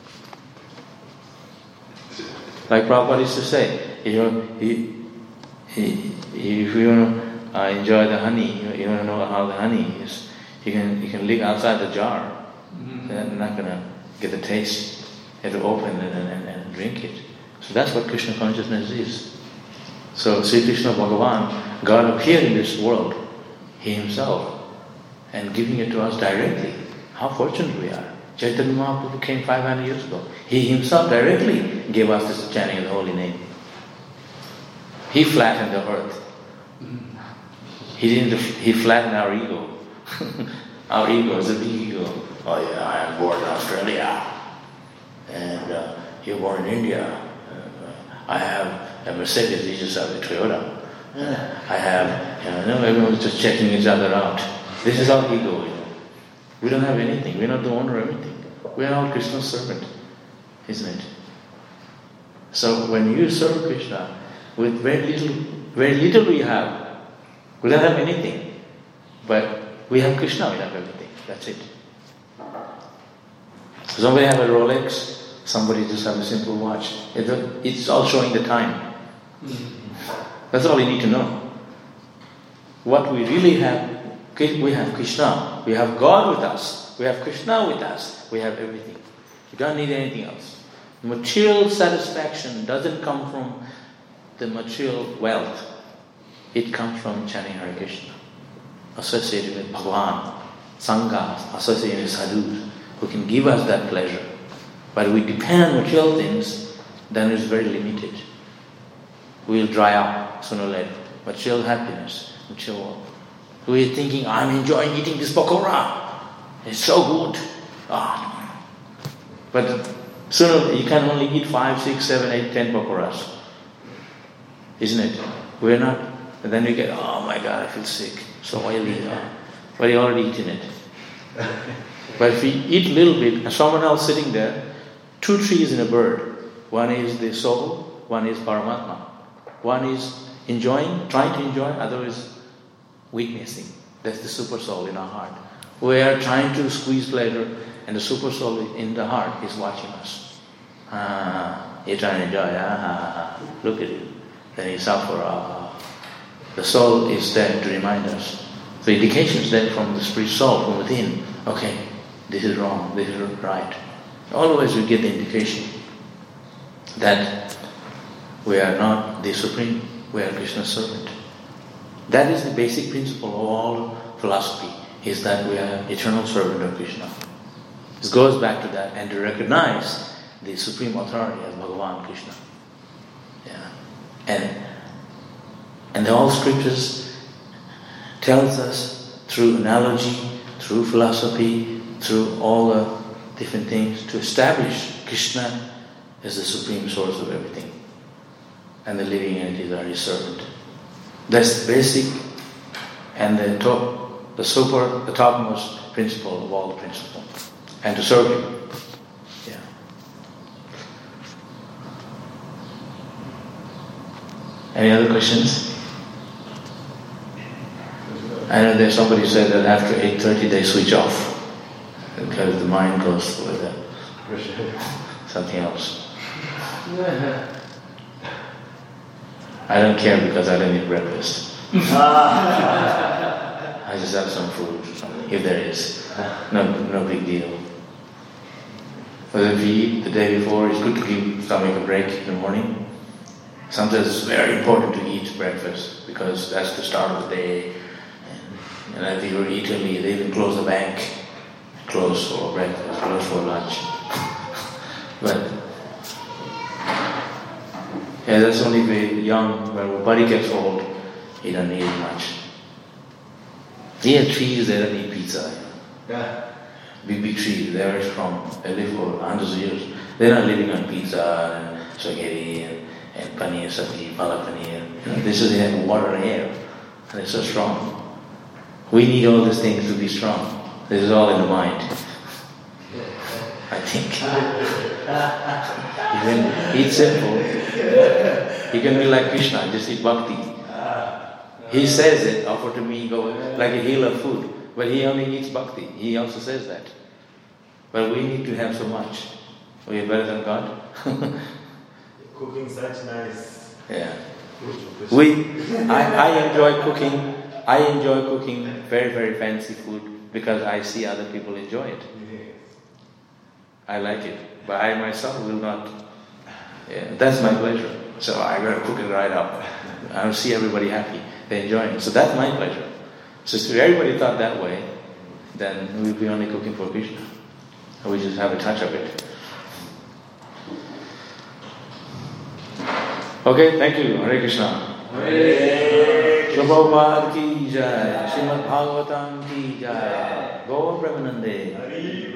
Like Prabhupada used to say, you know, he, he, if you want to uh, enjoy the honey, you, you want to know how the honey is, you can you can lick outside the jar. Mm-hmm. They're not going to get the taste. You have to open it and, and, and drink it. So that's what Krishna consciousness is. So Sri Krishna Bhagavan, God appeared in this world, He Himself, and giving it to us directly. How fortunate we are. Chaitanya Mahaprabhu came five hundred years ago. He Himself directly gave us this chanting of the holy name. He flattened the earth. He didn't. He flattened our ego. Our ego is a big ego. Oh yeah, I am born in Australia, and uh, you're born in India. Uh, I have a Mercedes. You just have a Toyota. I have. You know, everyone's just checking each other out. This is our ego. You know. We don't have anything. We're not the owner of anything. We are all Krishna's servant, isn't it? So when you serve Krishna, with very little, very little we have. We don't have anything, but we have Krishna. We have everything. That's it. Somebody have a Rolex. Somebody just have a simple watch. It's all showing the time. That's all you need to know. What we really have, we have Krishna. We have God with us. We have Krishna with us. We have everything. We don't need anything else. Material satisfaction doesn't come from the material wealth. It comes from chanting Hare Krishna, associated with Bhagavan, Sangha, associated with sadhus, who can give us that pleasure. But we depend on material things, then it's very limited. We'll dry up sooner or later. Material happiness, material. We're thinking, I'm enjoying eating this pakora. It's so good. Ah. But sooner you can only eat five, six, seven, eight, ten pakoras. Isn't it? We're not. And then we get, oh my God, I feel sick. So oily. Oh. But you already eaten it. But if we eat a little bit, and someone else sitting there, two trees in a bird. One is the soul, one is Paramatma. One is enjoying, trying to enjoy, other is witnessing. That's the super soul in our heart. We are trying to squeeze pleasure, and the super soul in the heart is watching us. Ah, you're trying to enjoy, ah, look at you. Then you suffer, ah. The soul is there to remind us. The indication is there from the spirit soul, from within. Okay, this is wrong, this is right. Always we get the indication that we are not the supreme, we are Krishna's servant. That is the basic principle of all philosophy, is that we are eternal servant of Krishna. This goes back to that, and to recognize the supreme authority as Bhagavan Krishna. Yeah. And and the all scriptures tells us through analogy, through philosophy, through all the different things, to establish Krishna as the supreme source of everything. And the living entities are his servant. That's the basic and the top, the super, the topmost principle of all the principles. And to serve him. Yeah. Any other questions? I know there's somebody said that after eight thirty they switch off because the mind goes with uh, something else. I don't care because I don't eat breakfast. I just have some food, if there is. No, no big deal. But if you eat the day before, it's good to give stomach a break in the morning. Sometimes it's very important to eat breakfast because that's the start of the day. And, and if you were Italy, they even close the bank, close for breakfast, close for lunch. But yeah, that's only very young. When your body gets old, you don't need much. There are trees that don't eat pizza. Yeah. Big, big trees, they're very strong. They live for hundreds of years. They're not living on pizza and spaghetti and, and paneer, sabji, palak paneer. You know, this is they have water and air. And they're so strong. We need all these things to be strong. This is all in the mind. I think. You can eat simple. You can be like Krishna, just eat bhakti. He says it, offer to me, go like a healer food. But he only eats bhakti. He also says that. But we need to have so much. We are better than God. Cooking such nice. Yeah. We, I, I enjoy cooking. I enjoy cooking very, very fancy food because I see other people enjoy it. I like it. But I myself will not. Yeah, that's my pleasure. So I gotta cook it right up. I see everybody happy. They enjoy it. So that's my pleasure. So if everybody thought that way, then we'd be only cooking for Krishna. And we just have a touch of it. Okay, thank you. Hare Krishna. Prabhupada ki jai, Srimad Bhagavatam ki jai, Gaur Premanande.